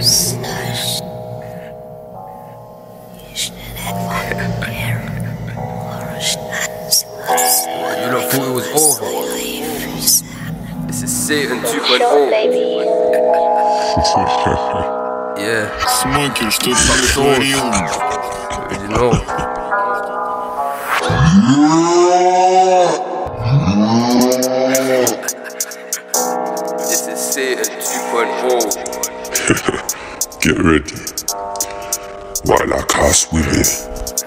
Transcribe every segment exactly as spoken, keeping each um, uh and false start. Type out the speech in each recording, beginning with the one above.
You don't thought it was over. This is Satan two point oh. Yeah. Смокер, что ты натворил? Already know. This is Satan two point oh. Get ready while I cast with it.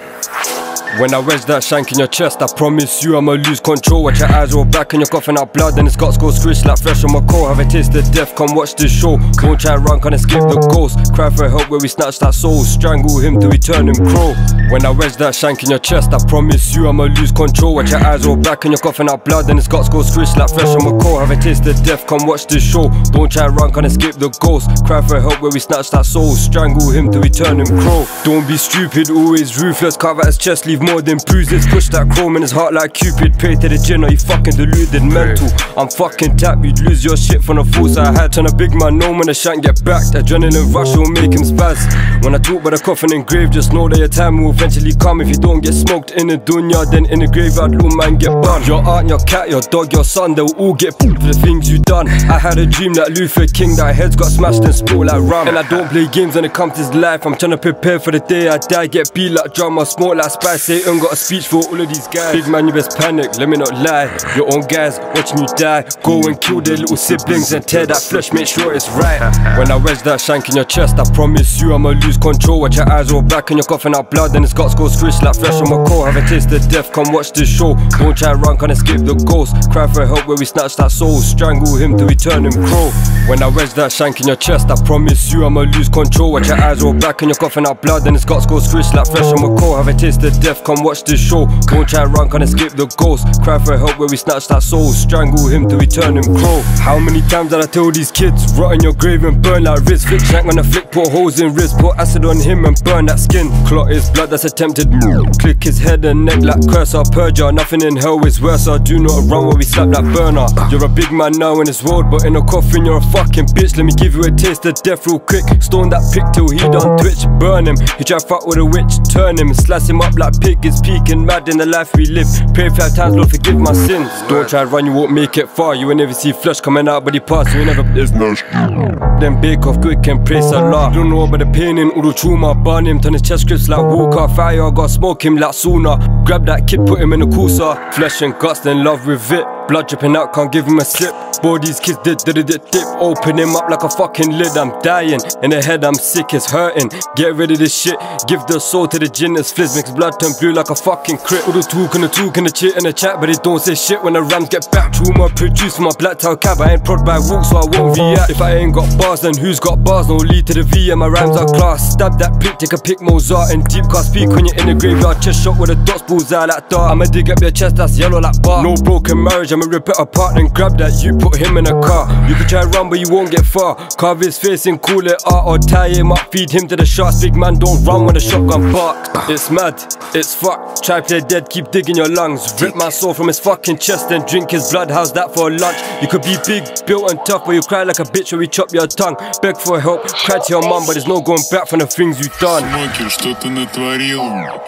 When I wedge that shank in your chest, I promise you I'ma lose control. Watch your eyes roll back and you're coughing out blood, and it's guts go squish like fresh on my core. Have a taste of death, come watch this show. Don't try run, can't escape the ghost. Cry for help where we snatch that soul. Strangle him till we turn him crow. When I wedge that shank in your chest, I promise you I'ma lose control. Watch your eyes roll back and you're coughing out blood, and it's guts go squish like fresh on my core. Have a taste of death, come watch this show. Don't try run, can't escape the ghost. Cry for help where we snatch that soul. Strangle him till we turn him crow. Don't be stupid, always ruthless. Carve out his chest, leave more than bruises. Push that chrome in his heart like Cupid. Pray to the gin, are you fucking deluded? Mental, I'm fucking tapped. You'd lose your shit from the force I had. Turn a big man know when the shank get backed. Adrenaline rush will make him spaz. When I talk about the coffin and grave, just know that your time will eventually come. If you don't get smoked in the dunya, then in the graveyard, little man get burned. Your aunt, your cat, your dog, your son, they'll all get pooped for the things you done. I had a dream like Luther King, that heads got smashed and spilled like rum. And I don't play games when it comes to this life. I'm trying to prepare for the day I die. Get beat like drama, smoke like spice. Satan got a speech for all of these guys. Big man, you best panic, let me not lie. Your own guys watching you die. Go and kill their little siblings and tear that flesh, make sure it's right. When I wedge that shank in your chest, I promise you I'ma lose control. Watch your eyes roll back and you're coughing out blood, and his guts go squish like fresh on my core. Have a taste of death, come watch this show. Don't try run, can't escape the ghost. Cry for help where we snatch that soul. Strangle him till we turn him crow. When I wedge that shank in your chest, I promise you I'ma lose control. Watch your eyes roll back and you're coughing out blood, and his guts go squish like fresh on my core. Have a taste of death, come watch this show. Don't try run, can't escape the ghost. Cry for help where we snatch that soul. Strangle him till we turn him crow. How many times did I tell these kids, rot in your grave and burn like wrist. Flick shank on the flick, put holes in wrist. Put acid on him and burn that skin. Clot his blood, that's attempted murder. Click his head and neck like cursor. Purger, nothing in hell is worse. Do not run where we slap that burner. You're a big man now in this world, but in a coffin you're a fucking bitch. Let me give you a taste of death real quick. Stone that prick till he done twitch. Burn him, he try fuck with a witch. Turn him, slice him up like pig. Is peaking mad in the life we live. Pray five times, Lord forgive my sins. Don't try run, you won't make it far. You will never see flesh coming out, but he pass. You will never there's no then bake off quick and praise Allah. Don't know about the pain in all the trauma. Burn him, turn his chest crisp like Walker. Fire, gotta smoke him like sauna. Grab that kid, put him in the cooler. Flesh and guts, then love with it. Blood dripping out, can't give him a sip. Boy, these kids did did it dip. Open him up like a fucking lid. I'm dying, in the head I'm sick, it's hurting. Get rid of this shit, give the soul to the gin. It's fizz, makes blood turn blue like a fucking crit. All the talk and the talk and the chit and the chat, but they don't say shit when the rams get back. Trauma produced from my black tail cab. I ain't prod by walk, so I won't react. If I ain't got bars, then who's got bars? No lead to the V and my rhymes are class. Stab that pick, take a pick, Mozart and deep. Can't speak when you're in the graveyard. Chest shot with a dots, bullseye like dart. I'ma dig up your chest, that's yellow like bar. No broken marriage, I'ma rip it apart and grab that. You put him in a car. You can try run, but you won't get far. Carve his face and call it art, or tie him up, feed him to the sharks. Big man don't run when the shotgun bark. It's mad, it's fucked. Try play dead, keep digging your lungs. Rip my soul from his fucking chest and drink his blood. How's that for lunch? You could be big, built and tough, but you cry like a bitch when we chop your tongue. Beg for help, cry to your mum, but there's no going back from the things you done. Смокер, что ты натворил?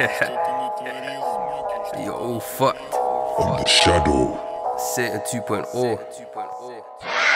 You're all fucked. On the shadow. Satan two point oh.